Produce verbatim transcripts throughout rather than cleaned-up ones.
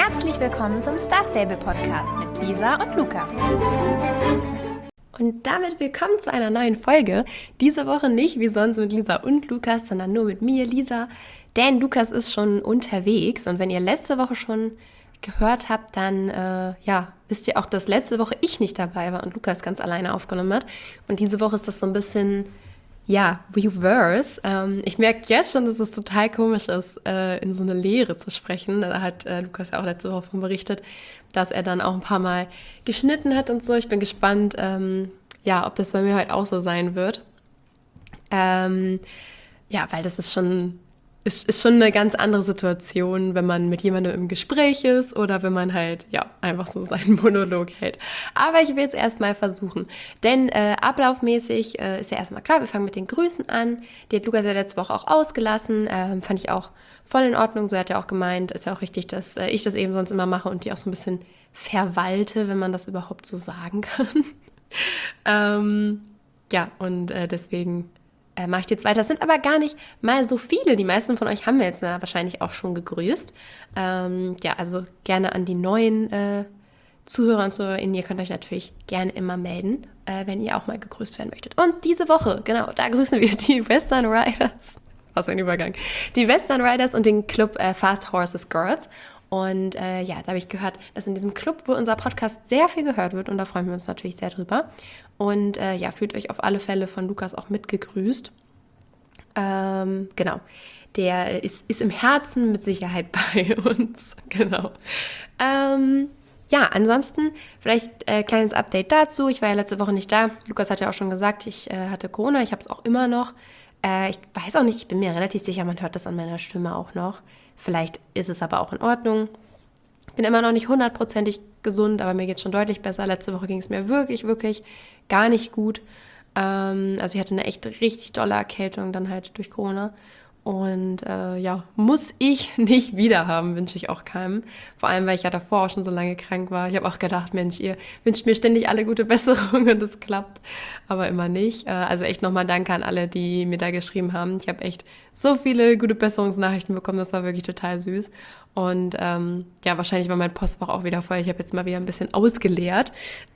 Herzlich willkommen zum Star Stable Podcast mit Lisa und Lukas. Und damit willkommen zu einer neuen Folge. Diese Woche nicht wie sonst mit Lisa und Lukas, sondern nur mit mir, Lisa. Denn Lukas ist schon unterwegs und wenn ihr letzte Woche schon gehört habt, dann äh, ja, wisst ihr auch, dass letzte Woche ich nicht dabei war und Lukas ganz alleine aufgenommen hat. Und diese Woche ist das so ein bisschen, ja, reverse. Ähm, ich merke jetzt schon, dass es total komisch ist, äh, in so eine Lehre zu sprechen. Da hat äh, Lukas ja auch letzte Woche von berichtet, dass er dann auch ein paar Mal geschnitten hat und so. Ich bin gespannt, ähm, ja, ob das bei mir halt auch so sein wird. Ähm, ja, weil das ist schon... Ist, ist schon eine ganz andere Situation, wenn man mit jemandem im Gespräch ist oder wenn man halt, ja, einfach so seinen Monolog hält. Aber ich will es erstmal versuchen, denn äh, ablaufmäßig äh, ist ja erstmal klar, wir fangen mit den Grüßen an. Die hat Lukas ja letzte Woche auch ausgelassen, äh, fand ich auch voll in Ordnung, so hat er auch gemeint, ist ja auch richtig, dass äh, ich das eben sonst immer mache und die auch so ein bisschen verwalte, wenn man das überhaupt so sagen kann. ähm, ja, und äh, deswegen... Äh, mache ich jetzt weiter. Das sind aber gar nicht mal so viele. Die meisten von euch haben wir jetzt äh, wahrscheinlich auch schon gegrüßt. Ähm, ja, also gerne an die neuen äh, Zuhörer und Zuhörerinnen. Ihr könnt euch natürlich gerne immer melden, äh, wenn ihr auch mal gegrüßt werden möchtet. Und diese Woche, genau, da grüßen wir die Western Riders. Was ein Übergang. Die Western Riders und den Club äh, Fast Horses Girls. Und äh, ja, da habe ich gehört, dass in diesem Club wohl unser Podcast sehr viel gehört wird und da freuen wir uns natürlich sehr drüber. Und äh, ja, fühlt euch auf alle Fälle von Lukas auch mitgegrüßt. Ähm, genau, der ist, ist im Herzen mit Sicherheit bei uns. Genau. Ähm, ja, ansonsten vielleicht äh, kleines Update dazu. Ich war ja letzte Woche nicht da. Lukas hat ja auch schon gesagt, ich äh, hatte Corona, ich habe es auch immer noch. Äh, ich weiß auch nicht, ich bin mir relativ sicher, man hört das an meiner Stimme auch noch. Vielleicht ist es aber auch in Ordnung. Ich bin immer noch nicht hundertprozentig gesund, aber mir geht es schon deutlich besser. Letzte Woche ging es mir wirklich, wirklich gar nicht gut. Ähm, also ich hatte eine echt richtig dolle Erkältung dann halt durch Corona. Und äh, ja, muss ich nicht wieder haben, wünsche ich auch keinem. Vor allem, weil ich ja davor auch schon so lange krank war. Ich habe auch gedacht, Mensch, ihr wünscht mir ständig alle gute Besserung und es klappt, aber immer nicht. Äh, also echt nochmal Danke an alle, die mir da geschrieben haben. Ich habe echt so viele gute Besserungsnachrichten bekommen, das war wirklich total süß. Und ähm, ja, wahrscheinlich war mein Postfach auch wieder voll. Ich habe jetzt mal wieder ein bisschen ausgeleert.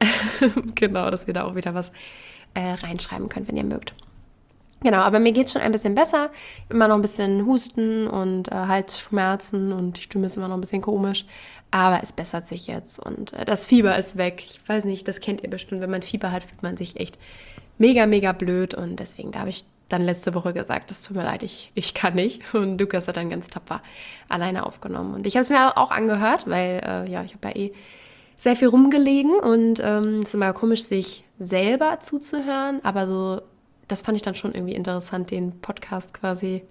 Genau, dass ihr da auch wieder was äh, reinschreiben könnt, wenn ihr mögt. Genau, aber mir geht es schon ein bisschen besser. Immer noch ein bisschen Husten und äh, Halsschmerzen und die Stimme ist immer noch ein bisschen komisch. Aber es bessert sich jetzt und äh, das Fieber ist weg. Ich weiß nicht, das kennt ihr bestimmt. Wenn man Fieber hat, fühlt man sich echt mega, mega blöd. Und deswegen, da habe ich dann letzte Woche gesagt, das tut mir leid, ich, ich kann nicht. Und Lukas hat dann ganz tapfer alleine aufgenommen. Und ich habe es mir auch angehört, weil äh, ja, ich habe ja eh sehr viel rumgelegen. Und ähm, es ist immer komisch, sich selber zuzuhören. Aber so... Das fand ich dann schon irgendwie interessant, den Podcast quasi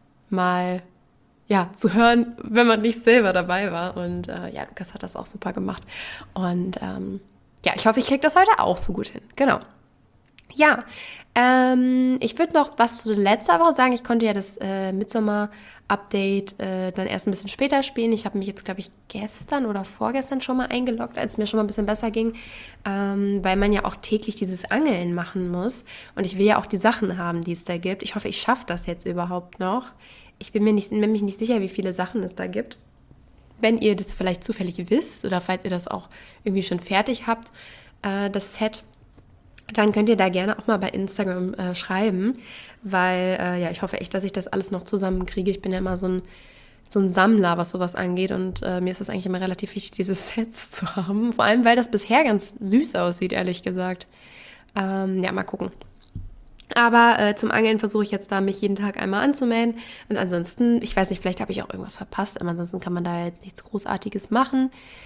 mal ja, zu hören, wenn man nicht selber dabei war. Und äh, ja, Lukas hat das auch super gemacht. Und ähm, ja, ich hoffe, ich kriege das heute auch so gut hin. Genau. Ja, ähm, ich würde noch was zu letzter Woche sagen. Ich konnte ja das äh, Midsommar-Update äh, dann erst ein bisschen später spielen. Ich habe mich jetzt, glaube ich, gestern oder vorgestern schon mal eingeloggt, als es mir schon mal ein bisschen besser ging, ähm, weil man ja auch täglich dieses Angeln machen muss. Und ich will ja auch die Sachen haben, die es da gibt. Ich hoffe, ich schaffe das jetzt überhaupt noch. Ich bin mir nicht, nämlich nicht sicher, wie viele Sachen es da gibt. Wenn ihr das vielleicht zufällig wisst oder falls ihr das auch irgendwie schon fertig habt, äh, das Set, dann könnt ihr da gerne auch mal bei Instagram äh, schreiben, weil äh, ja, ich hoffe echt, dass ich das alles noch zusammenkriege. Ich bin ja immer so ein, so ein Sammler, was sowas angeht und äh, mir ist es eigentlich immer relativ wichtig, diese Sets zu haben. Vor allem, weil das bisher ganz süß aussieht, ehrlich gesagt. Ähm, ja, mal gucken. Aber äh, zum Angeln versuche ich jetzt da, mich jeden Tag einmal anzumelden. Und ansonsten, ich weiß nicht, vielleicht habe ich auch irgendwas verpasst, aber ansonsten kann man da jetzt nichts Großartiges machen.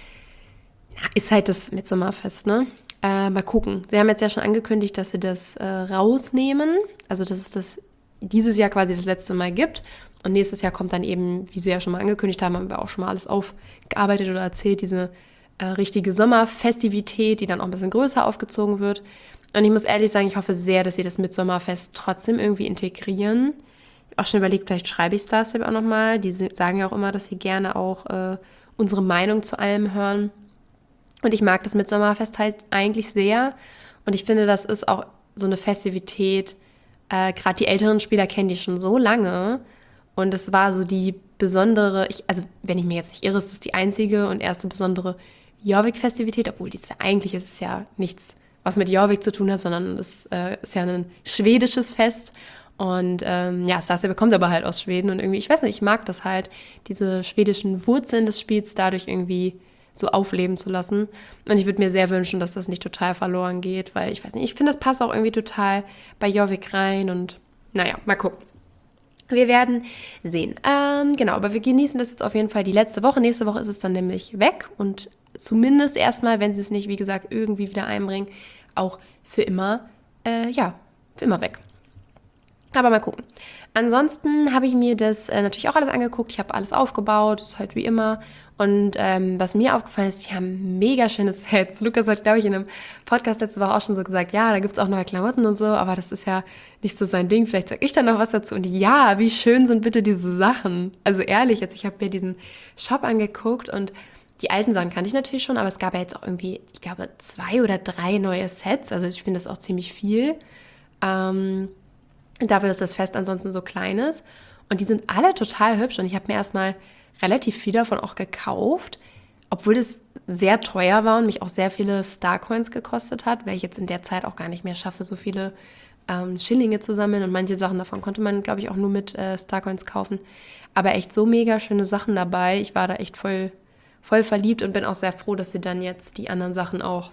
Na, ist halt das Mitsommerfest, ne? Äh, mal gucken. Sie haben jetzt ja schon angekündigt, dass sie das äh, rausnehmen. Also, dass es das dieses Jahr quasi das letzte Mal gibt. Und nächstes Jahr kommt dann eben, wie sie ja schon mal angekündigt haben, haben wir auch schon mal alles aufgearbeitet oder erzählt, diese äh, richtige Sommerfestivität, die dann auch ein bisschen größer aufgezogen wird. Und ich muss ehrlich sagen, ich hoffe sehr, dass sie das Mitsommerfest trotzdem irgendwie integrieren. Ich habe auch schon überlegt, vielleicht schreibe ich Star Stable auch nochmal. Die sagen ja auch immer, dass sie gerne auch äh, unsere Meinung zu allem hören. Und ich mag das Mitsommerfest halt eigentlich sehr. Und ich finde, das ist auch so eine Festivität. Äh, Gerade die älteren Spieler kennen die schon so lange. Und das war so die besondere, ich, also wenn ich mir jetzt nicht irre, ist das die einzige und erste besondere Jorvik-Festivität, obwohl dies ja, eigentlich ist es ja nichts, was mit Jorvik zu tun hat, sondern es äh, ist ja ein schwedisches Fest. Und ähm, ja, Stasia bekommt aber halt aus Schweden und irgendwie, ich weiß nicht, ich mag das halt, diese schwedischen Wurzeln des Spiels dadurch irgendwie so aufleben zu lassen. Und ich würde mir sehr wünschen, dass das nicht total verloren geht, weil ich weiß nicht, ich finde, das passt auch irgendwie total bei Jorvik rein und naja, mal gucken. Wir werden sehen. Ähm, genau, aber wir genießen das jetzt auf jeden Fall die letzte Woche. Nächste Woche ist es dann nämlich weg und zumindest erstmal, wenn sie es nicht, wie gesagt, irgendwie wieder einbringen, auch für immer, äh, ja, für immer weg. Aber mal gucken. Ansonsten habe ich mir das äh, natürlich auch alles angeguckt. Ich habe alles aufgebaut, ist halt wie immer. Und ähm, was mir aufgefallen ist, die haben mega schöne Sets. Lukas hat, glaube ich, in einem Podcast letzte Woche auch schon so gesagt, ja, da gibt es auch neue Klamotten und so, aber das ist ja nicht so sein Ding. Vielleicht sage ich da noch was dazu. Und ja, wie schön sind bitte diese Sachen. Also ehrlich, jetzt, ich habe mir diesen Shop angeguckt und die alten Sachen kannte ich natürlich schon, aber es gab ja jetzt auch irgendwie, ich glaube, zwei oder drei neue Sets. Also ich finde das auch ziemlich viel. Ähm... Dafür, dass das Fest ansonsten so klein ist. Und die sind alle total hübsch. Und ich habe mir erstmal relativ viel davon auch gekauft, obwohl das sehr teuer war und mich auch sehr viele Starcoins gekostet hat, weil ich jetzt in der Zeit auch gar nicht mehr schaffe, so viele ähm, Schillinge zu sammeln. Und manche Sachen davon konnte man, glaube ich, auch nur mit äh, Starcoins kaufen. Aber echt so mega schöne Sachen dabei. Ich war da echt voll, voll verliebt und bin auch sehr froh, dass sie dann jetzt die anderen Sachen auch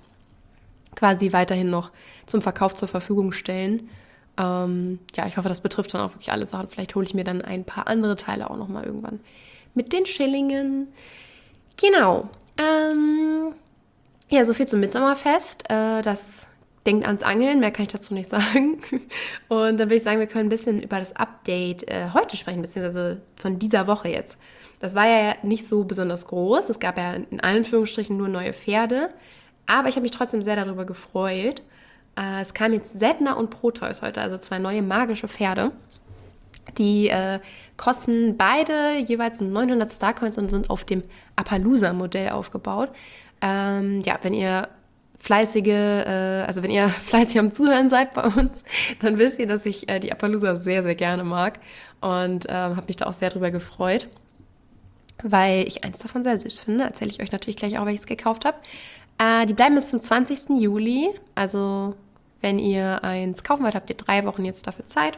quasi weiterhin noch zum Verkauf zur Verfügung stellen. Ähm, ja, ich hoffe, das betrifft dann auch wirklich alle Sachen. Vielleicht hole ich mir dann ein paar andere Teile auch nochmal irgendwann mit den Schillingen. Genau. Ähm, ja, so viel zum Mitsommerfest. Äh, das denkt ans Angeln, mehr kann ich dazu nicht sagen. Und dann würde ich sagen, wir können ein bisschen über das Update äh, heute sprechen, beziehungsweise von dieser Woche jetzt. Das war ja nicht so besonders groß. Es gab ja in Anführungsstrichen nur neue Pferde. Aber ich habe mich trotzdem sehr darüber gefreut. Es kam jetzt Sedna und Proteus heute, also zwei neue magische Pferde. Die äh, kosten beide jeweils neunhundert Starcoins und sind auf dem Appaloosa-Modell aufgebaut. Ähm, ja, wenn ihr fleißige, äh, also wenn ihr fleißig am Zuhören seid bei uns, dann wisst ihr, dass ich äh, die Appaloosa sehr, sehr gerne mag und äh, habe mich da auch sehr drüber gefreut, weil ich eins davon sehr süß finde. Erzähle ich euch natürlich gleich auch, welches ich gekauft habe. Äh, die bleiben bis zum zwanzigsten Juli, also wenn ihr eins kaufen wollt, habt ihr drei Wochen jetzt dafür Zeit.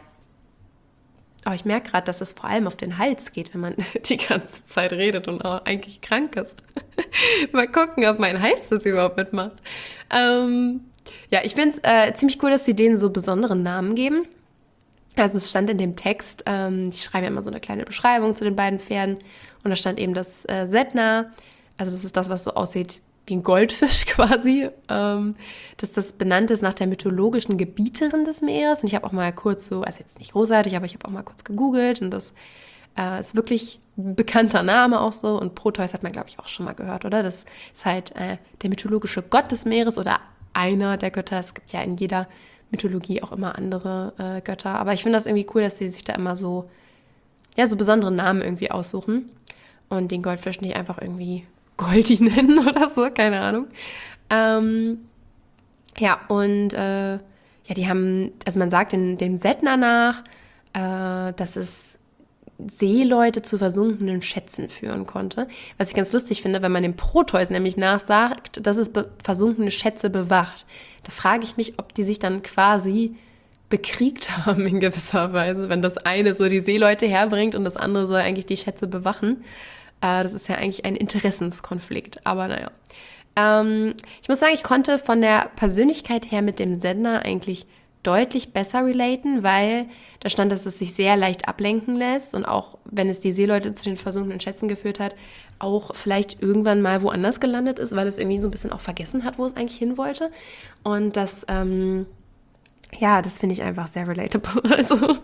Aber ich merke gerade, dass es vor allem auf den Hals geht, wenn man die ganze Zeit redet und auch eigentlich krank ist. Mal gucken, ob mein Hals das überhaupt mitmacht. Ähm, ja, ich finde es äh, ziemlich cool, dass sie denen so besonderen Namen geben. Also es stand in dem Text, ähm, ich schreibe ja immer so eine kleine Beschreibung zu den beiden Pferden und da stand eben das äh, Sedna, also das ist das, was so aussieht wie ein Goldfisch quasi, ähm, dass das benannt ist nach der mythologischen Gebieterin des Meeres. Und ich habe auch mal kurz so, also jetzt nicht großartig, aber ich habe auch mal kurz gegoogelt und das äh, ist wirklich ein bekannter Name auch so. Und Proteus hat man, glaube ich, auch schon mal gehört, oder? Das ist halt äh, der mythologische Gott des Meeres oder einer der Götter. Es gibt ja in jeder Mythologie auch immer andere äh, Götter. Aber ich finde das irgendwie cool, dass sie sich da immer so, ja, so besondere Namen irgendwie aussuchen und den Goldfisch nicht einfach irgendwie Goldi nennen oder so, keine Ahnung. Ähm, ja, und äh, ja, die haben, also man sagt in dem Sedna nach, äh, dass es Seeleute zu versunkenen Schätzen führen konnte. Was ich ganz lustig finde, wenn man dem Proteus nämlich nachsagt, dass es be- versunkene Schätze bewacht. Da frage ich mich, ob die sich dann quasi bekriegt haben in gewisser Weise, wenn das eine so die Seeleute herbringt und das andere soll eigentlich die Schätze bewachen. Das ist ja eigentlich ein Interessenskonflikt, aber naja. Ähm, ich muss sagen, ich konnte von der Persönlichkeit her mit dem Sedna eigentlich deutlich besser relaten, weil da stand, dass es sich sehr leicht ablenken lässt und auch, wenn es die Seeleute zu den versunkenen Schätzen geführt hat, auch vielleicht irgendwann mal woanders gelandet ist, weil es irgendwie so ein bisschen auch vergessen hat, wo es eigentlich hin wollte. Und das, ähm, ja, das finde ich einfach sehr relatable, also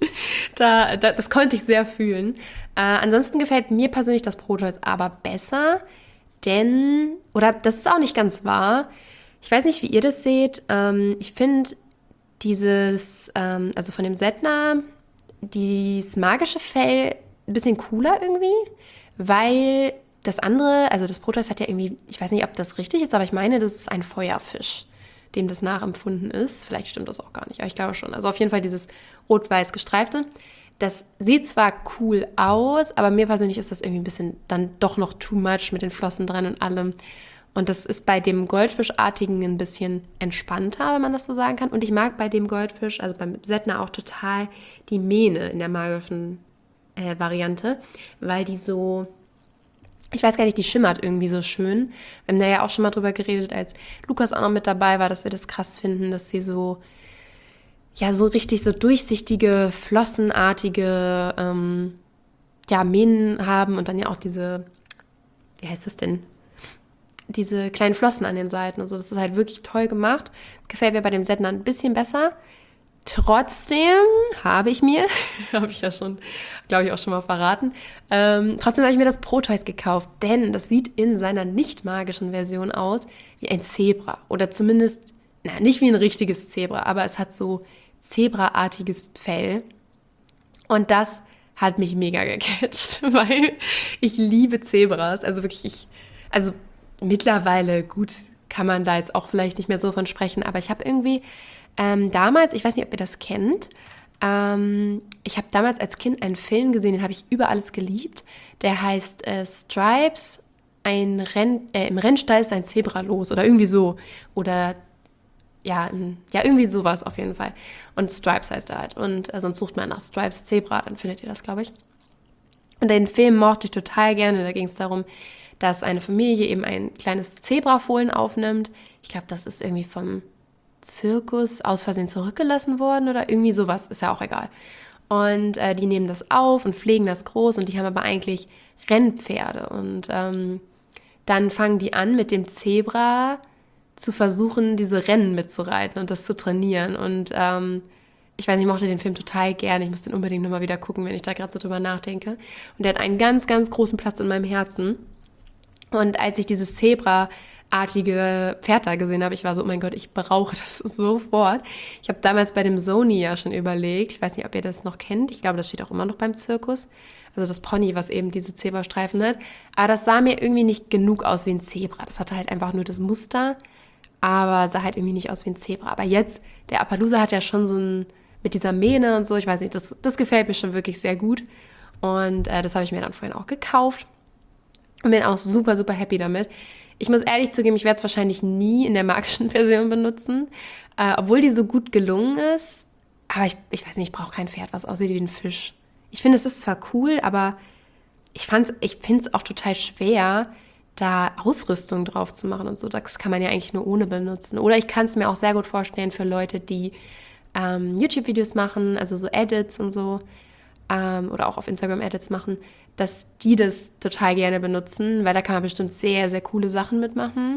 Da, da, das konnte ich sehr fühlen. Äh, ansonsten gefällt mir persönlich das Proteus aber besser, denn, oder das ist auch nicht ganz wahr, ich weiß nicht, wie ihr das seht, ähm, ich finde dieses, ähm, also von dem Sedna, dieses magische Fell ein bisschen cooler irgendwie, weil das andere, also das Proteus hat ja irgendwie, ich weiß nicht, ob das richtig ist, aber ich meine, das ist ein Feuerfisch, dem das nachempfunden ist. Vielleicht stimmt das auch gar nicht, aber ich glaube schon. Also auf jeden Fall dieses rot-weiß gestreifte. das sieht zwar cool aus, aber mir persönlich ist das irgendwie ein bisschen dann doch noch too much mit den Flossen dran und allem. Und das ist bei dem Goldfischartigen ein bisschen entspannter, wenn man das so sagen kann. Und ich mag bei dem Goldfisch, also beim Sedna auch total die Mähne in der magischen äh, Variante, weil die so, ich weiß gar nicht, die schimmert irgendwie so schön. Wir haben da ja auch schon mal drüber geredet, als Lukas auch noch mit dabei war, dass wir das krass finden, dass sie so, ja, so richtig so durchsichtige, flossenartige ähm, ja, Mähnen haben und dann ja auch diese, wie heißt das denn? Diese kleinen Flossen an den Seiten und so. Das ist halt wirklich toll gemacht. Das gefällt mir bei dem Sedna ein bisschen besser. Trotzdem habe ich mir, habe ich ja schon, glaube ich, auch schon mal verraten, ähm, trotzdem habe ich mir das Proteus gekauft, denn das sieht in seiner nicht magischen Version aus wie ein Zebra. Oder zumindest, na, nicht wie ein richtiges Zebra, aber es hat so zebraartiges Fell. Und das hat mich mega gecatcht, weil ich liebe Zebras. Also wirklich, ich, also mittlerweile, gut, kann man da jetzt auch vielleicht nicht mehr so von sprechen, aber ich habe irgendwie ähm, damals, ich weiß nicht, ob ihr das kennt, ähm, ich habe damals als Kind einen Film gesehen, den habe ich über alles geliebt, der heißt äh, Stripes, ein Renn, äh, im Rennstall ist ein Zebra los oder irgendwie so, oder ja, ja, irgendwie sowas auf jeden Fall. Und Stripes heißt er halt, und äh, sonst sucht man nach Stripes Zebra, dann findet ihr das, glaube ich. Und den Film mochte ich total gerne, da ging es darum, dass eine Familie eben ein kleines Zebrafohlen aufnimmt. Ich glaube, das ist irgendwie vom Zirkus aus Versehen zurückgelassen worden oder irgendwie sowas, ist ja auch egal. Und äh, die nehmen das auf und pflegen das groß und die haben aber eigentlich Rennpferde. Und ähm, dann fangen die an, mit dem Zebra zu versuchen, diese Rennen mitzureiten und das zu trainieren. Und ähm, ich weiß nicht, ich mochte den Film total gerne. Ich muss den unbedingt nochmal wieder gucken, wenn ich da gerade so drüber nachdenke. Und der hat einen ganz, ganz großen Platz in meinem Herzen. Und als ich dieses Zebra-artige Pferd da gesehen habe, ich war so, oh mein Gott, ich brauche das sofort. Ich habe damals bei dem Sony ja schon überlegt, ich weiß nicht, ob ihr das noch kennt, ich glaube, das steht auch immer noch beim Zirkus, also das Pony, was eben diese Zebrastreifen hat. Aber das sah mir irgendwie nicht genug aus wie ein Zebra. Das hatte halt einfach nur das Muster, aber sah halt irgendwie nicht aus wie ein Zebra. Aber jetzt, der Appaloosa hat ja schon so ein, mit dieser Mähne und so, ich weiß nicht, das, das gefällt mir schon wirklich sehr gut. Und äh, das habe ich mir dann vorhin auch gekauft. Und bin auch super, super happy damit. Ich muss ehrlich zugeben, ich werde es wahrscheinlich nie in der magischen Version benutzen, äh, obwohl die so gut gelungen ist. Aber ich, ich weiß nicht, ich brauche kein Pferd, was aussieht wie ein Fisch. Ich finde, es ist zwar cool, aber ich, fand's, ich finde es auch total schwer, da Ausrüstung drauf zu machen und so. Das kann man ja eigentlich nur ohne benutzen. Oder ich kann es mir auch sehr gut vorstellen für Leute, die ähm, YouTube-Videos machen, also so Edits und so, ähm, oder auch auf Instagram Edits machen, dass die das total gerne benutzen, weil da kann man bestimmt sehr, sehr coole Sachen mitmachen.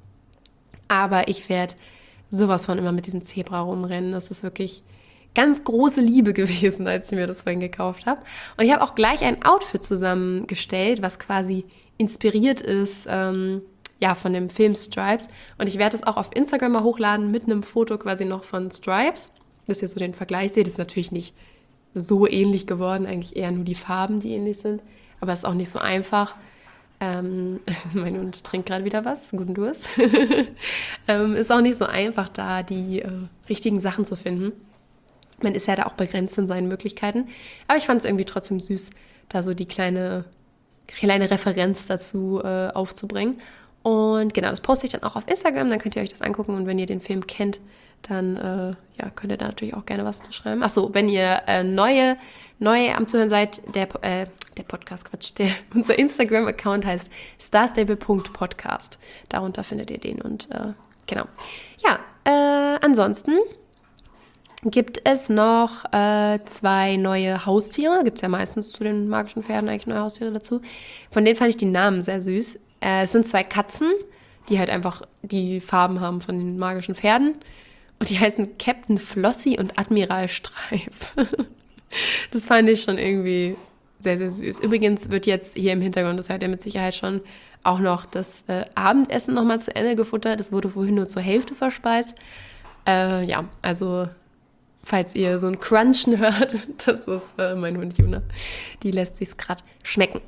Aber ich werde sowas von immer mit diesem Zebra rumrennen. Das ist wirklich ganz große Liebe gewesen, als ich mir das vorhin gekauft habe. Und ich habe auch gleich ein Outfit zusammengestellt, was quasi inspiriert ist ähm, ja, von dem Film Stripes. Und ich werde es auch auf Instagram mal hochladen mit einem Foto quasi noch von Stripes, dass ihr so den Vergleich seht. Das ist natürlich nicht so ähnlich geworden, eigentlich eher nur die Farben, die ähnlich sind. Aber es ist auch nicht so einfach. Ähm, mein Hund trinkt gerade wieder was, guten Durst. ähm, ist auch nicht so einfach, da die äh, richtigen Sachen zu finden. Man ist ja da auch begrenzt in seinen Möglichkeiten. Aber ich fand es irgendwie trotzdem süß, da so die kleine, kleine Referenz dazu äh, aufzubringen. Und genau, das poste ich dann auch auf Instagram, dann könnt ihr euch das angucken. Und wenn ihr den Film kennt, dann äh, ja, könnt ihr da natürlich auch gerne was zu schreiben. Achso, wenn ihr äh, neue, neue am Zuhören seid, der, äh, der Podcast, Quatsch, der, unser Instagram-Account heißt starstable punkt podcast. Darunter findet ihr den und äh, genau. Ja, äh, ansonsten gibt es noch äh, zwei neue Haustiere. Gibt es ja meistens zu den magischen Pferden eigentlich neue Haustiere dazu. Von denen fand ich die Namen sehr süß. Äh, es sind zwei Katzen, die halt einfach die Farben haben von den magischen Pferden. Und die heißen Captain Flossie und Admiral Streif. Das fand ich schon irgendwie sehr, sehr süß. Übrigens wird jetzt hier im Hintergrund, das hört ihr mit Sicherheit schon, auch noch das äh, Abendessen nochmal zu Ende gefuttert. Das wurde vorhin nur zur Hälfte verspeist. Äh, ja, also falls ihr so ein Crunchen hört, das ist äh, mein Hund Juna. Die lässt sich's gerade schmecken.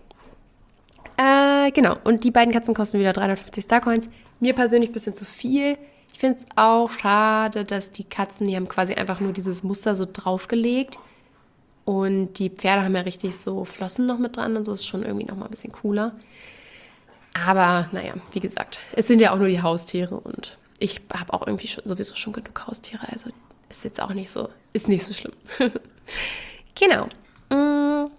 Äh, genau, und die beiden Katzen kosten wieder dreihundertfünfzig Starcoins. Mir persönlich ein bisschen zu viel. Ich finde es auch schade, dass die Katzen, die haben quasi einfach nur dieses Muster so draufgelegt Und die Pferde haben ja richtig so Flossen noch mit dran und so, ist schon irgendwie nochmal ein bisschen cooler. Aber naja, wie gesagt, es sind ja auch nur die Haustiere und ich habe auch irgendwie schon, sowieso schon genug Haustiere, also ist jetzt auch nicht so, ist nicht so schlimm. Genau. Mm.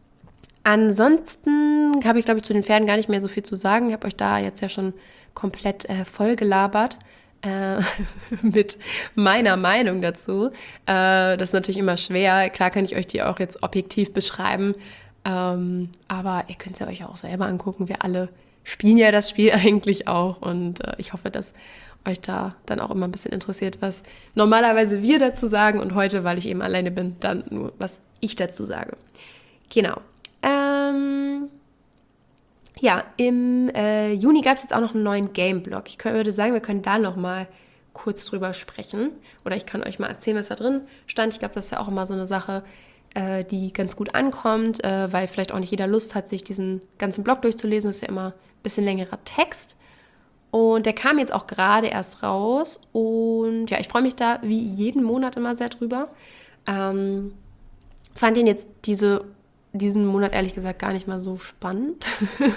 Ansonsten habe ich, glaube ich, zu den Pferden gar nicht mehr so viel zu sagen. Ich habe euch da jetzt ja schon komplett äh, voll gelabert äh, mit meiner Meinung dazu. Äh, das ist natürlich immer schwer. Klar kann ich euch die auch jetzt objektiv beschreiben, ähm, aber ihr könnt es ja euch auch selber angucken. Wir alle spielen ja das Spiel eigentlich auch und äh, ich hoffe, dass euch da dann auch immer ein bisschen interessiert, was normalerweise wir dazu sagen und heute, weil ich eben alleine bin, dann nur, was ich dazu sage. Genau. Ähm, ja, im äh, Juni gab es jetzt auch noch einen neuen Game-Blog. Ich könnte, würde sagen, wir können da noch mal kurz drüber sprechen. Oder ich kann euch mal erzählen, was da drin stand. Ich glaube, das ist ja auch immer so eine Sache, äh, die ganz gut ankommt, äh, weil vielleicht auch nicht jeder Lust hat, sich diesen ganzen Blog durchzulesen. Das ist ja immer ein bisschen längerer Text. Und der kam jetzt auch gerade erst raus. Und ja, ich freue mich da wie jeden Monat immer sehr drüber. Ähm, fand den jetzt diese diesen Monat ehrlich gesagt gar nicht mal so spannend.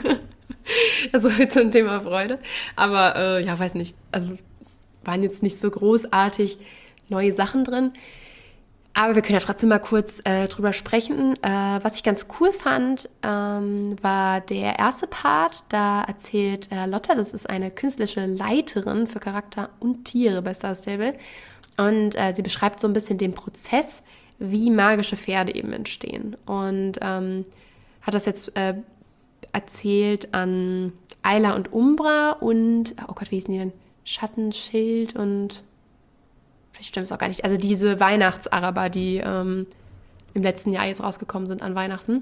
So viel zum Thema Freude. Aber äh, ja, weiß nicht. Also waren jetzt nicht so großartig neue Sachen drin. Aber wir können ja trotzdem mal kurz äh, drüber sprechen. Äh, was ich ganz cool fand, ähm, war der erste Part. Da erzählt äh, Lotta, das ist eine künstlerische Leiterin für Charakter und Tiere bei Star Stable. Und äh, sie beschreibt so ein bisschen den Prozess, wie magische Pferde eben entstehen. Und ähm, hat das jetzt äh, erzählt an Ayla und Umbra und, oh Gott, wie hießen die denn? Schattenschild und, vielleicht stimmt es auch gar nicht, also diese Weihnachtsaraber, die ähm, im letzten Jahr jetzt rausgekommen sind an Weihnachten.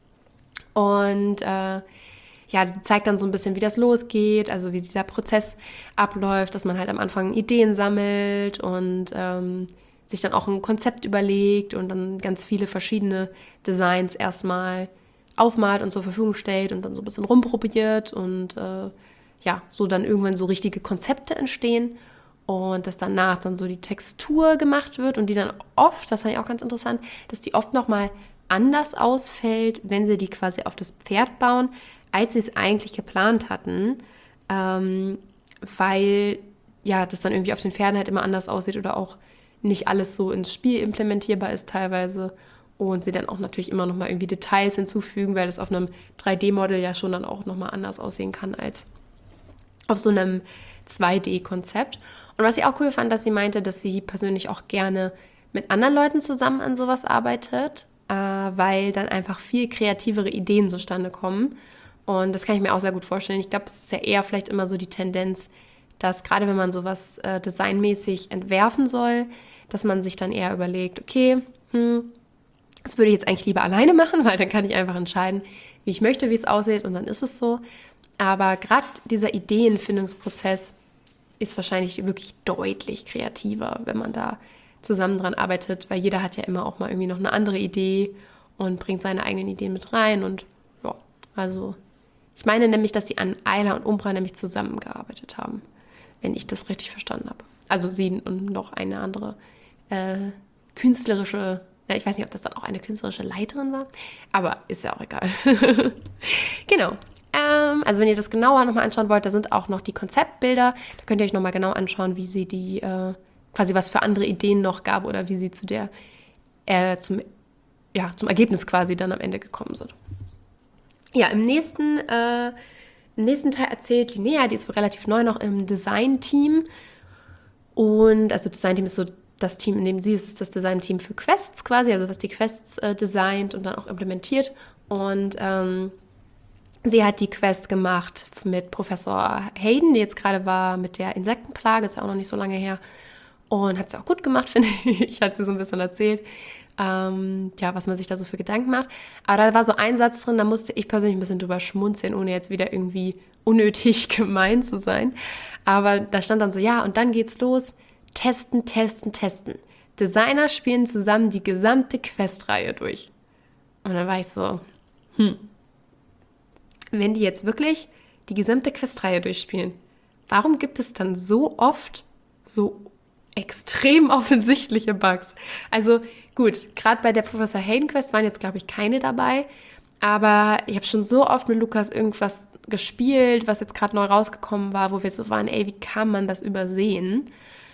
Und äh, ja, die zeigt dann so ein bisschen, wie das losgeht, also wie dieser Prozess abläuft, dass man halt am Anfang Ideen sammelt und ähm, sich dann auch ein Konzept überlegt und dann ganz viele verschiedene Designs erstmal aufmalt und zur Verfügung stellt und dann so ein bisschen rumprobiert und äh, ja, so dann irgendwann so richtige Konzepte entstehen und dass danach dann so die Textur gemacht wird und die dann oft, das fand ich auch ganz interessant, dass die oft nochmal anders ausfällt, wenn sie die quasi auf das Pferd bauen, als sie es eigentlich geplant hatten, ähm, weil ja, das dann irgendwie auf den Pferden halt immer anders aussieht oder auch nicht alles so ins Spiel implementierbar ist teilweise und sie dann auch natürlich immer noch mal irgendwie Details hinzufügen, weil das auf einem drei D-Model ja schon dann auch noch mal anders aussehen kann als auf so einem zwei D-Konzept. Und was ich auch cool fand, dass sie meinte, dass sie persönlich auch gerne mit anderen Leuten zusammen an sowas arbeitet, äh, weil dann einfach viel kreativere Ideen zustande kommen. Und das kann ich mir auch sehr gut vorstellen. Ich glaube, es ist ja eher vielleicht immer so die Tendenz, dass gerade wenn man sowas äh, designmäßig entwerfen soll, dass man sich dann eher überlegt, okay, hm, das würde ich jetzt eigentlich lieber alleine machen, weil dann kann ich einfach entscheiden, wie ich möchte, wie es aussieht und dann ist es so. Aber gerade dieser Ideenfindungsprozess ist wahrscheinlich wirklich deutlich kreativer, wenn man da zusammen dran arbeitet, weil jeder hat ja immer auch mal irgendwie noch eine andere Idee und bringt seine eigenen Ideen mit rein und ja, also ich meine nämlich, dass sie an Ayla und Umbra nämlich zusammengearbeitet haben, wenn ich das richtig verstanden habe. Also sie und noch eine andere äh, künstlerische, ja, ich weiß nicht, ob das dann auch eine künstlerische Leiterin war, aber ist ja auch egal. Genau. Ähm, also wenn ihr das genauer nochmal anschauen wollt, da sind auch noch die Konzeptbilder. Da könnt ihr euch nochmal genau anschauen, wie sie die, äh, quasi was für andere Ideen noch gab oder wie sie zu der, äh, zum, ja, zum Ergebnis quasi dann am Ende gekommen sind. Ja, im nächsten, äh, im nächsten Teil erzählt Linnea, die ist relativ neu noch im Design-Team. Und also Design-Team ist so das Team, in dem sie ist, ist das Design-Team für Quests quasi, also was die Quests äh, designt und dann auch implementiert. Und ähm, sie hat die Quest gemacht mit Professor Hayden, die jetzt gerade war mit der Insektenplage, ist ja auch noch nicht so lange her. Und hat sie auch gut gemacht, finde ich. Hat sie so ein bisschen erzählt, ähm, ja, was man sich da so für Gedanken macht. Aber da war so ein Satz drin, da musste ich persönlich ein bisschen drüber schmunzeln, ohne jetzt wieder irgendwie unnötig gemein zu sein. Aber da stand dann so, ja, und dann geht's los. Testen, testen, testen. Designer spielen zusammen die gesamte Questreihe durch. Und dann war ich so, hm, wenn die jetzt wirklich die gesamte Questreihe durchspielen, warum gibt es dann so oft so extrem offensichtliche Bugs? Also Gut, gerade bei der Professor Hayden Quest waren jetzt, glaube ich, keine dabei. Aber ich habe schon so oft mit Lukas irgendwas gespielt, was jetzt gerade neu rausgekommen war, wo wir so waren, ey, wie kann man das übersehen?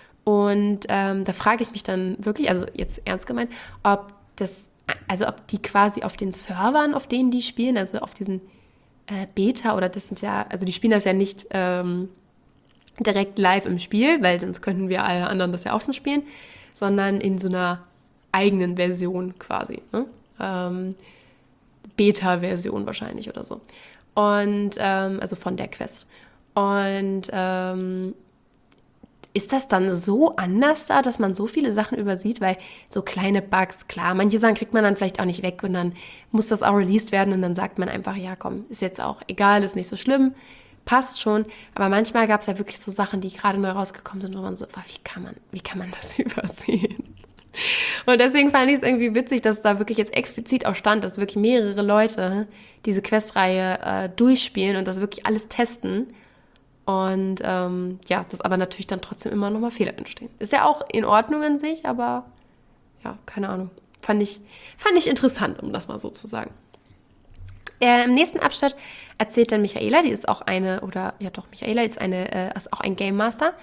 Und ähm, da frage ich mich dann wirklich, also jetzt ernst gemeint, ob das, also ob die quasi auf den Servern, auf denen die spielen, also auf diesen äh, Beta oder das sind ja, also die spielen das ja nicht ähm, direkt live im Spiel, weil sonst könnten wir alle anderen das ja auch schon spielen, sondern in so einer eigenen Version quasi, ne? Ähm, Beta-Version wahrscheinlich oder so. Und, ähm, also von der Quest. Und ähm, ist das dann so anders da, dass man so viele Sachen übersieht? Weil so kleine Bugs, klar, manche Sachen kriegt man dann vielleicht auch nicht weg und dann muss das auch released werden und dann sagt man einfach, ja komm, ist jetzt auch egal, ist nicht so schlimm, passt schon. Aber manchmal gab es ja wirklich so Sachen, die gerade neu rausgekommen sind, wo man so, wie kann man, wie kann man das übersehen? Und deswegen fand ich es irgendwie witzig, dass da wirklich jetzt explizit auch stand, dass wirklich mehrere Leute diese Questreihe äh, durchspielen und das wirklich alles testen. Und ähm, ja, dass aber natürlich dann trotzdem immer nochmal Fehler entstehen. Ist ja auch in Ordnung an sich, aber ja, keine Ahnung. Fand ich, fand ich interessant, um das mal so zu sagen. Äh, Im nächsten Abschnitt erzählt dann Michaela, die ist auch eine, oder ja doch, Michaela ist, eine, äh, ist auch ein Game Master.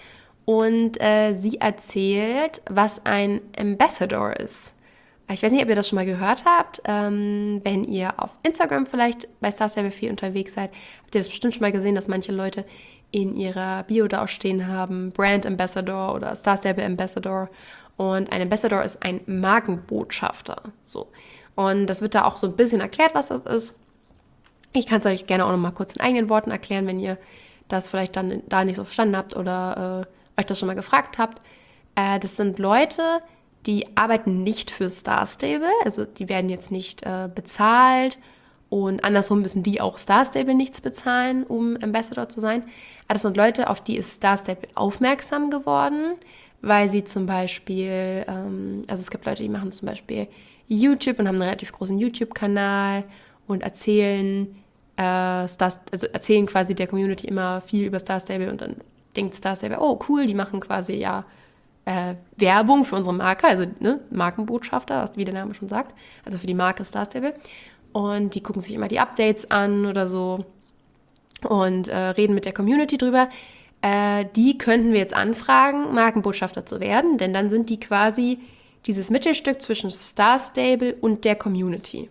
Und äh, sie erzählt, was ein Ambassador ist. Ich weiß nicht, ob ihr das schon mal gehört habt. Ähm, wenn ihr auf Instagram vielleicht bei Star Stable viel unterwegs seid, habt ihr das bestimmt schon mal gesehen, dass manche Leute in ihrer Bio da auch stehen haben, Brand Ambassador oder Star Stable Ambassador. Und ein Ambassador ist ein Markenbotschafter. So. Und das wird da auch so ein bisschen erklärt, was das ist. Ich kann es euch gerne auch noch mal kurz in eigenen Worten erklären, wenn ihr das vielleicht dann da nicht so verstanden habt oder äh, euch das schon mal gefragt habt. Äh, das sind Leute, die arbeiten nicht für Star Stable, also die werden jetzt nicht äh, bezahlt und andersrum müssen die auch Star Stable nichts bezahlen, um Ambassador zu sein. Aber das sind Leute, auf die ist Star Stable aufmerksam geworden, weil sie zum Beispiel, ähm, also es gibt Leute, die machen zum Beispiel YouTube und haben einen relativ großen YouTube-Kanal und erzählen, äh, Star, also erzählen quasi der Community immer viel über Star Stable und dann denkt Star Stable, oh cool, die machen quasi ja äh, Werbung für unsere Marke, also ne, Markenbotschafter, wie der Name schon sagt, also für die Marke Star Stable. Und die gucken sich immer die Updates an oder so und äh, reden mit der Community drüber. Äh, die könnten wir jetzt anfragen, Markenbotschafter zu werden, denn dann sind die quasi dieses Mittelstück zwischen Star Stable und der Community.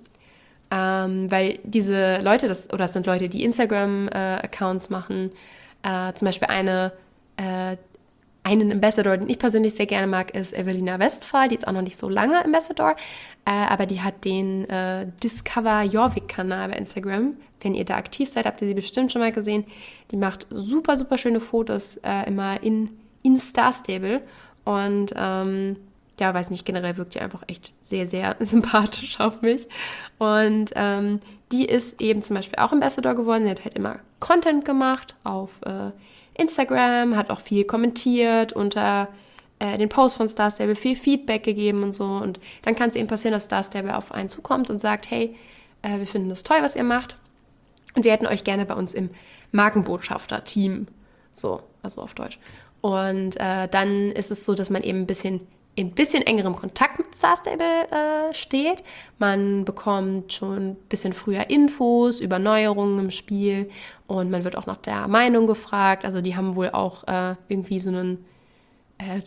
Ähm, weil diese Leute, das, oder das sind Leute, die Instagram-Accounts äh, machen, äh, zum Beispiel eine, äh, einen Ambassador, den ich persönlich sehr gerne mag, ist Evelina Westphal, die ist auch noch nicht so lange Ambassador, äh, aber die hat den äh, Discover Jorvik-Kanal bei Instagram. Wenn ihr da aktiv seid, habt ihr sie bestimmt schon mal gesehen. Die macht super, super schöne Fotos äh, immer in, in Star Stable und ähm, ja, weiß nicht, generell wirkt die einfach echt sehr, sehr sympathisch auf mich. Und ähm, die ist eben zum Beispiel auch Ambassador geworden. Sie hat halt immer Content gemacht auf äh, Instagram, hat auch viel kommentiert unter äh, den Posts von Star Stable, viel Feedback gegeben und so. Und dann kann es eben passieren, dass Star Stable auf einen zukommt und sagt, hey, äh, wir finden das toll, was ihr macht. Und wir hätten euch gerne bei uns im Markenbotschafter-Team. So, also auf Deutsch. Und äh, dann ist es so, dass man eben ein bisschen in ein bisschen engerem Kontakt mit Star Stable äh, steht. Man bekommt schon ein bisschen früher Infos über Neuerungen im Spiel und man wird auch nach der Meinung gefragt. Also die haben wohl auch äh, irgendwie so einen äh,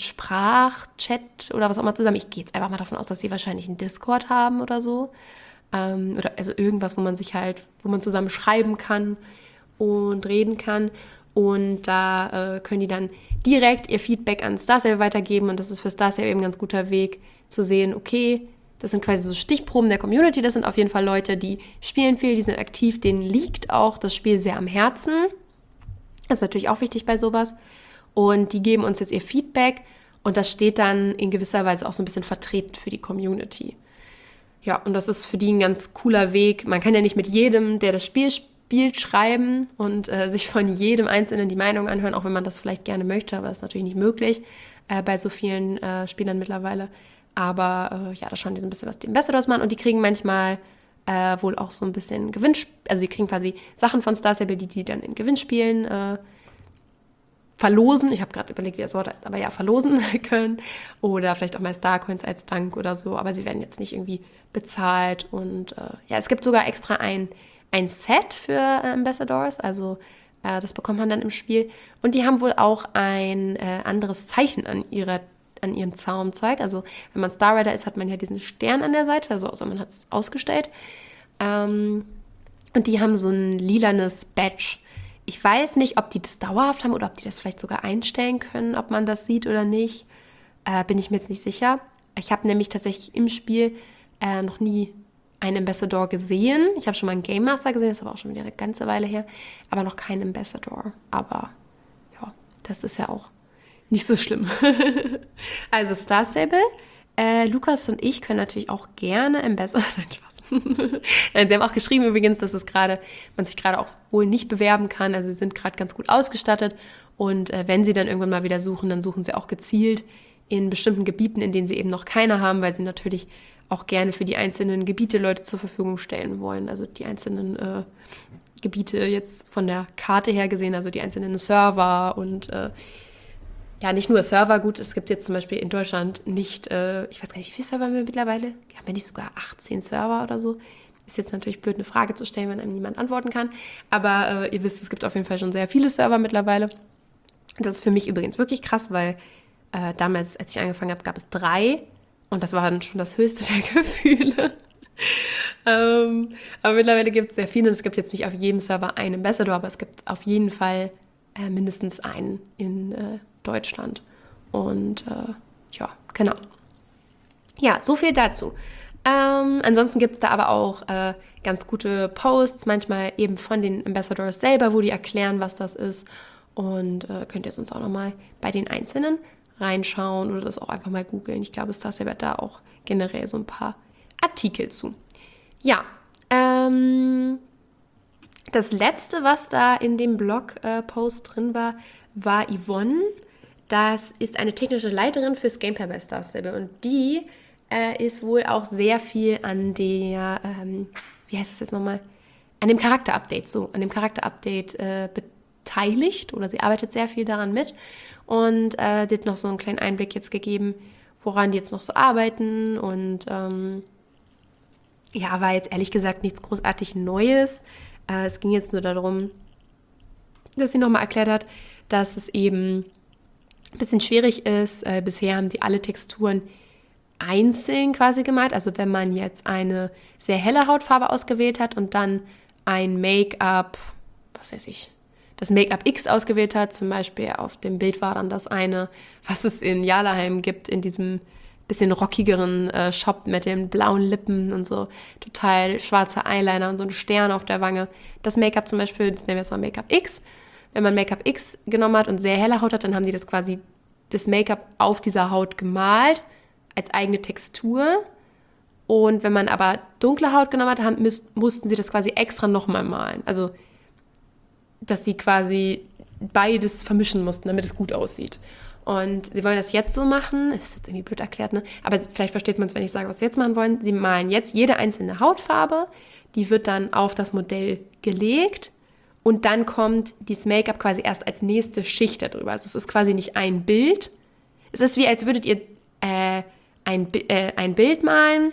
Sprachchat oder was auch immer zusammen. Ich gehe jetzt einfach mal davon aus, dass sie wahrscheinlich einen Discord haben oder so. Ähm, oder also irgendwas, wo man sich halt, wo man zusammen schreiben kann und reden kann. Und da äh, können die dann direkt ihr Feedback an Star Stable weitergeben. Und das ist für Star Stable eben ein ganz guter Weg zu sehen, okay, das sind quasi so Stichproben der Community. Das sind auf jeden Fall Leute, die spielen viel, die sind aktiv, denen liegt auch das Spiel sehr am Herzen. Das ist natürlich auch wichtig bei sowas. Und die geben uns jetzt ihr Feedback. Und das steht dann in gewisser Weise auch so ein bisschen vertreten für die Community. Ja, und das ist für die ein ganz cooler Weg. Man kann ja nicht mit jedem, der das Spiel spielt, Spiel schreiben und äh, sich von jedem Einzelnen die Meinung anhören, auch wenn man das vielleicht gerne möchte, aber das ist natürlich nicht möglich äh, bei so vielen äh, Spielern mittlerweile. Aber äh, ja, da schauen die so ein bisschen, was die Ambassadors machen und die kriegen manchmal äh, wohl auch so ein bisschen Gewinnspiel, also die kriegen quasi Sachen von Star Stable, die die dann in Gewinnspielen äh, verlosen. Ich habe gerade überlegt, wie das Wort heißt, aber ja, verlosen können. Oder vielleicht auch mal Starcoins als Dank oder so. Aber sie werden jetzt nicht irgendwie bezahlt. Und äh, ja, es gibt sogar extra ein, ein Set für äh, Ambassadors. Also äh, das bekommt man dann im Spiel. Und die haben wohl auch ein äh, anderes Zeichen an ihrer an ihrem Zaumzeug. Also wenn man Star Rider ist, hat man ja diesen Stern an der Seite. Also außer man hat es ausgestellt. Ähm, und die haben so ein lilanes Badge. Ich weiß nicht, ob die das dauerhaft haben oder ob die das vielleicht sogar einstellen können, ob man das sieht oder nicht. Äh, bin ich mir jetzt nicht sicher. Ich habe nämlich tatsächlich im Spiel äh, noch nie einen Ambassador gesehen. Ich habe schon mal einen Game Master gesehen, das ist aber auch schon wieder eine ganze Weile her. Aber noch keinen Ambassador. Aber ja, das ist ja auch nicht so schlimm. Also Star Stable. Äh, Lukas und ich können natürlich auch gerne Ambassador. Nein, Spaß. Sie haben auch geschrieben übrigens, dass es gerade, man sich gerade auch wohl nicht bewerben kann. Also sie sind gerade ganz gut ausgestattet. Und äh, wenn sie dann irgendwann mal wieder suchen, dann suchen sie auch gezielt in bestimmten Gebieten, in denen sie eben noch keine haben, weil sie natürlich auch gerne für die einzelnen Gebiete Leute zur Verfügung stellen wollen. Also die einzelnen äh, Gebiete jetzt von der Karte her gesehen, also die einzelnen Server und äh, ja, nicht nur Server, gut, es gibt jetzt zum Beispiel in Deutschland nicht, äh, ich weiß gar nicht, wie viele Server haben wir mittlerweile? Haben wir nicht sogar achtzehn Server oder so? Ist jetzt natürlich blöd, eine Frage zu stellen, wenn einem niemand antworten kann. Aber äh, ihr wisst, es gibt auf jeden Fall schon sehr viele Server mittlerweile. Das ist für mich übrigens wirklich krass, weil äh, damals, als ich angefangen habe, gab es drei. Und das war dann schon das höchste der Gefühle. ähm, aber mittlerweile gibt es sehr viele. Und es gibt jetzt nicht auf jedem Server einen Ambassador, aber es gibt auf jeden Fall äh, mindestens einen in äh, Deutschland. Und äh, ja, genau. Ja, so viel dazu. Ähm, ansonsten gibt es da aber auch äh, ganz gute Posts, manchmal eben von den Ambassadors selber, wo die erklären, was das ist. Und äh, könnt ihr sonst auch nochmal bei den Einzelnen reinschauen oder das auch einfach mal googeln. Ich glaube, Star Stable hat da auch generell so ein paar Artikel zu. Ja, ähm, das letzte, was da in dem Blog-Post drin war, war Yvonne. Das ist eine technische Leiterin fürs Gameplay bei Star Stable und die äh, ist wohl auch sehr viel an der, ähm, wie heißt das jetzt nochmal, an dem Charakter-Update, so, an dem Charakter-Update äh, beteiligt oder sie arbeitet sehr viel daran mit und äh, die hat noch so einen kleinen Einblick jetzt gegeben, woran die jetzt noch so arbeiten und ähm, ja, war jetzt ehrlich gesagt nichts großartig Neues. Äh, es ging jetzt nur darum, dass sie nochmal erklärt hat, dass es eben ein bisschen schwierig ist. Äh, bisher haben die alle Texturen einzeln quasi gemalt. Also wenn man jetzt eine sehr helle Hautfarbe ausgewählt hat und dann ein Make-up, was weiß ich, das Make-up X ausgewählt hat, zum Beispiel auf dem Bild war dann das eine, was es in Jarlaheim gibt, in diesem bisschen rockigeren äh, Shop mit den blauen Lippen und so total schwarzer Eyeliner und so ein Stern auf der Wange. Das Make-up zum Beispiel, das nennen wir jetzt mal Make-up X. Wenn man Make-up X genommen hat und sehr helle Haut hat, dann haben die das quasi, das Make-up auf dieser Haut gemalt, als eigene Textur. Und wenn man aber dunkle Haut genommen hat, haben, müß, mussten sie das quasi extra nochmal malen. Also, dass sie quasi beides vermischen mussten, damit es gut aussieht. Und sie wollen das jetzt so machen, das ist jetzt irgendwie blöd erklärt, ne? Aber vielleicht versteht man es, wenn ich sage, was sie jetzt machen wollen. Sie malen jetzt jede einzelne Hautfarbe, die wird dann auf das Modell gelegt und dann kommt dieses Make-up quasi erst als nächste Schicht darüber. Also es ist quasi nicht ein Bild. Es ist wie, als würdet ihr äh, ein, äh, ein Bild malen,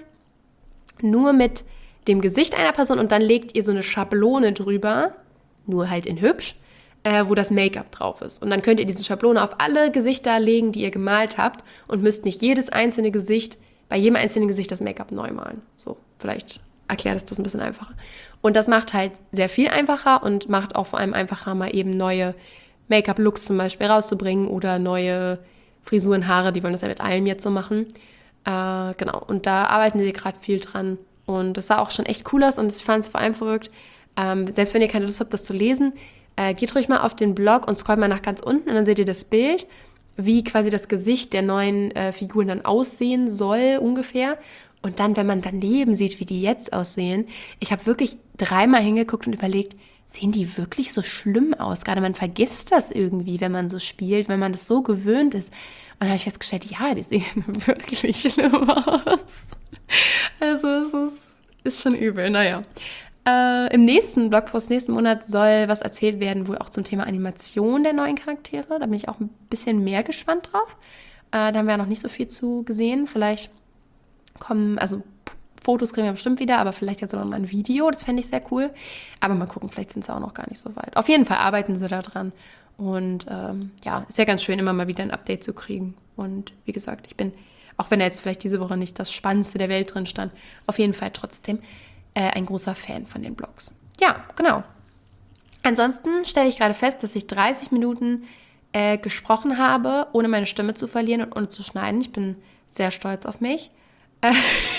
nur mit dem Gesicht einer Person und dann legt ihr so eine Schablone drüber, nur halt in hübsch, äh, wo das Make-up drauf ist. Und dann könnt ihr diese Schablone auf alle Gesichter legen, die ihr gemalt habt und müsst nicht jedes einzelne Gesicht, bei jedem einzelnen Gesicht das Make-up neu malen. So, vielleicht erklärt es das ein bisschen einfacher. Und das macht halt sehr viel einfacher und macht auch vor allem einfacher, mal eben neue Make-up-Looks zum Beispiel rauszubringen oder neue Frisuren, Haare, die wollen das ja mit allem jetzt so machen. Äh, genau, und da arbeiten sie gerade viel dran. Und das sah auch schon echt cool aus und ich fand es vor allem verrückt. Ähm, selbst wenn ihr keine Lust habt, das zu lesen, äh, geht ruhig mal auf den Blog und scrollt mal nach ganz unten und dann seht ihr das Bild, wie quasi das Gesicht der neuen äh, Figuren dann aussehen soll ungefähr. Und dann, wenn man daneben sieht, wie die jetzt aussehen, ich habe wirklich dreimal hingeguckt und überlegt, sehen die wirklich so schlimm aus? Gerade man vergisst das irgendwie, wenn man so spielt, wenn man das so gewöhnt ist. Und dann habe ich festgestellt, ja, die sehen wirklich schlimm aus. Also es ist, ist schon übel, naja. Äh, Im nächsten Blogpost, nächsten Monat, soll was erzählt werden, wohl auch zum Thema Animation der neuen Charaktere. Da bin ich auch ein bisschen mehr gespannt drauf. Äh, da haben wir ja noch nicht so viel zu gesehen. Vielleicht kommen, also Fotos kriegen wir bestimmt wieder, aber vielleicht jetzt sogar mal ein Video. Das fände ich sehr cool. Aber mal gucken, vielleicht sind sie auch noch gar nicht so weit. Auf jeden Fall arbeiten sie da dran. Und ähm, ja, ist ja ganz schön, immer mal wieder ein Update zu kriegen. Und wie gesagt, ich bin, auch wenn da jetzt vielleicht diese Woche nicht das Spannendste der Welt drin stand, auf jeden Fall trotzdem äh, ein großer Fan von den Blogs. Ja, genau. Ansonsten stelle ich gerade fest, dass ich dreißig Minuten äh, gesprochen habe, ohne meine Stimme zu verlieren und ohne zu schneiden. Ich bin sehr stolz auf mich. Äh,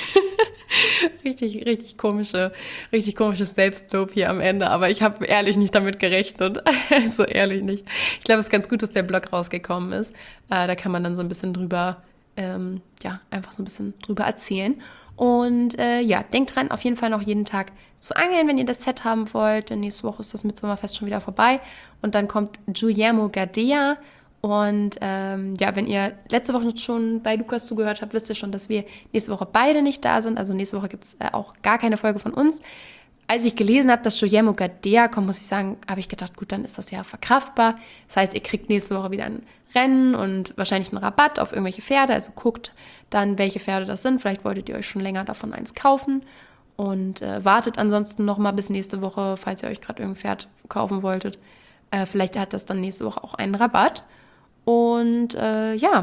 richtig, richtig komische, richtig komisches Selbstlob hier am Ende, aber ich habe ehrlich nicht damit gerechnet. Also ehrlich nicht. Ich glaube, es ist ganz gut, dass der Blog rausgekommen ist. Äh, da kann man dann so ein bisschen drüber, ähm, ja, einfach so ein bisschen drüber erzählen. Und äh, ja, denkt dran, auf jeden Fall noch jeden Tag zu angeln, wenn ihr das Set haben wollt. Denn nächste Woche ist das Mitsommerfest schon wieder vorbei. Und dann kommt Guillermo Gadea. Und ähm, ja, wenn ihr letzte Woche schon bei Lukas zugehört habt, wisst ihr schon, dass wir nächste Woche beide nicht da sind. Also nächste Woche gibt es äh, auch gar keine Folge von uns. Als ich gelesen habe, dass Guillermo Gadea kommt, muss ich sagen, habe ich gedacht, gut, dann ist das ja verkraftbar. Das heißt, ihr kriegt nächste Woche wieder ein Rennen und wahrscheinlich einen Rabatt auf irgendwelche Pferde. Also guckt dann, welche Pferde das sind. Vielleicht wolltet ihr euch schon länger davon eins kaufen. Und äh, wartet ansonsten noch mal bis nächste Woche, falls ihr euch gerade irgendein Pferd kaufen wolltet. Äh, vielleicht hat das dann nächste Woche auch einen Rabatt. Und äh, ja,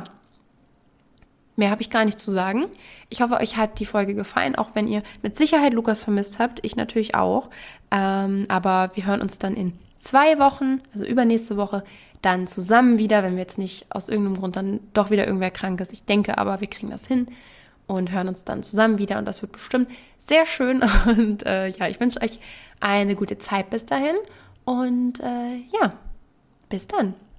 mehr habe ich gar nicht zu sagen. Ich hoffe, euch hat die Folge gefallen, auch wenn ihr mit Sicherheit Lukas vermisst habt. Ich natürlich auch. Ähm, aber wir hören uns dann in zwei Wochen, also übernächste Woche, dann zusammen wieder, wenn wir jetzt nicht aus irgendeinem Grund dann doch wieder irgendwer krank ist. Ich denke aber, wir kriegen das hin und hören uns dann zusammen wieder. Und das wird bestimmt sehr schön. Und äh, ja, ich wünsche euch eine gute Zeit bis dahin. Und äh, ja, bis dann.